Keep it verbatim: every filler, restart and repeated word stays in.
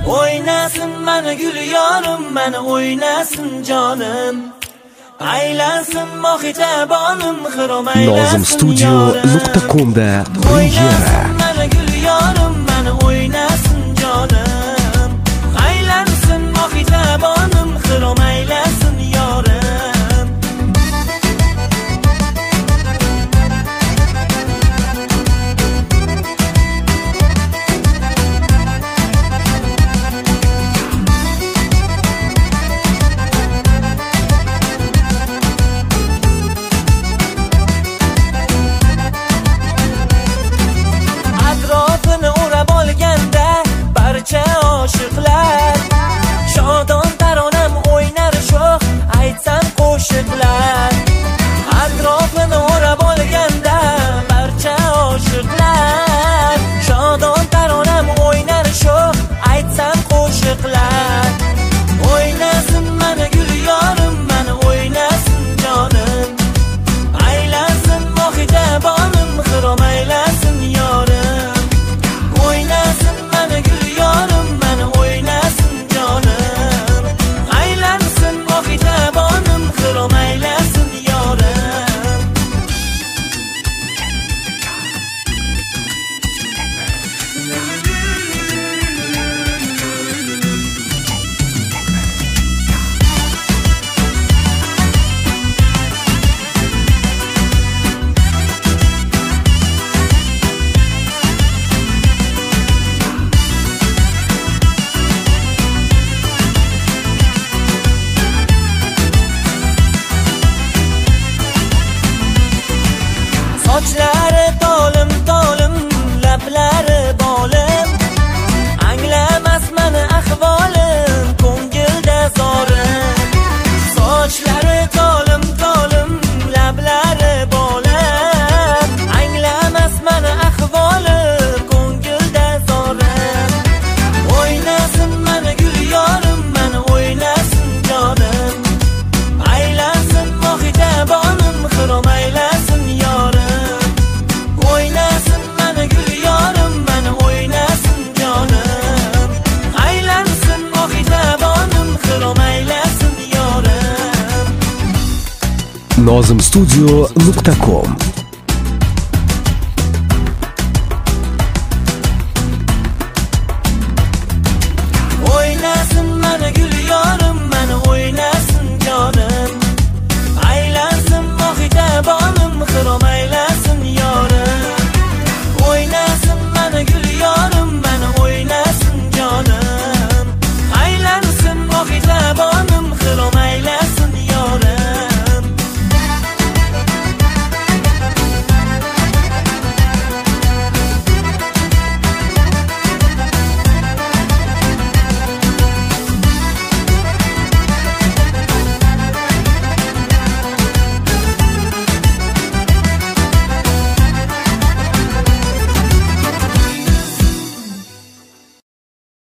O'ynasin meni gul yorim, meni o'ynasin jonim. Aylansin mohitabonim, xirom aylansin nozim studio nuqta com da premyera. Meni gul yorim, meni o'ynasin jonim. Aylansin mohitabonim, xirom aylansin yorim. Oshiqlar shodon taronam o'ynar sho'x, aytsam qo'shiqlar. Atrofini o'rab olganda barcha oshiqlar shodon taronam o'ynar sho'x, aytsam qo'shiqlar. O'ynasin meni gul yorim, meni o'ynasin jonim. Aylansin mohitabonim, xirom aylansin yorim. O'ynasin meni gul yorim, meni o'ynasin jonim. Aylansin mohitabonim, xirom aylansin yorim. Sochlari tolim tolim, lablari bolim. Anglamas meni ahvolim, ko'ngilda zorim. Sochlari tolim tolim, lablari bolim. Anglamas meni ahvolim, ko'ngilda zorim. O'ynasin meni gul yorim, meni o'ynasin jonim. Aylansin mohitabonim, xirom aylansin yorim. O'ynasin meni gul yorim, meni o'ynasin jonim. Aylansin mohitabonim, xirom aylansin yorim. nozim studio nuqta com